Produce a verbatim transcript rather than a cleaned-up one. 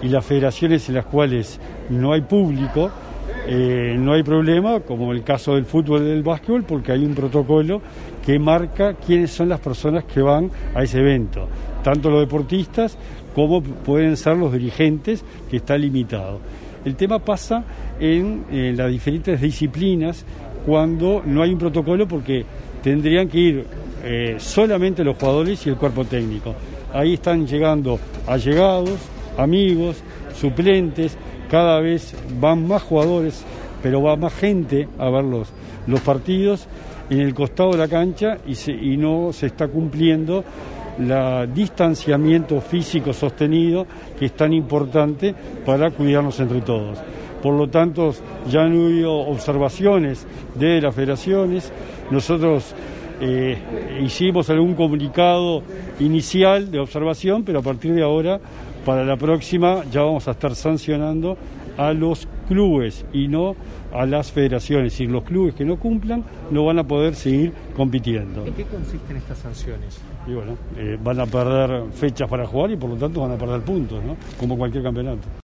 y las federaciones en las cuales no hay público, eh, no hay problema, como el caso del fútbol y del básquetbol, porque hay un protocolo que marca quiénes son las personas que van a ese evento, tanto los deportistas como pueden ser los dirigentes, que está limitado. El tema pasa en, en las diferentes disciplinas cuando no hay un protocolo, porque tendrían que ir eh, solamente los jugadores y el cuerpo técnico. Ahí están llegando allegados, amigos, suplentes, cada vez van más jugadores, pero va más gente a ver los, los partidos en el costado de la cancha y, se, y no se está cumpliendo el distanciamiento físico sostenido, que es tan importante para cuidarnos entre todos. Por lo tanto, ya han habido observaciones de las federaciones. Nosotros eh, hicimos algún comunicado inicial de observación, pero a partir de ahora, para la próxima, ya vamos a estar sancionando a los clubes y no a las federaciones. Y los clubes que no cumplan no van a poder seguir compitiendo. ¿En qué consisten estas sanciones? Y bueno, eh, van a perder fechas para jugar y por lo tanto van a perder puntos, ¿no? Como cualquier campeonato.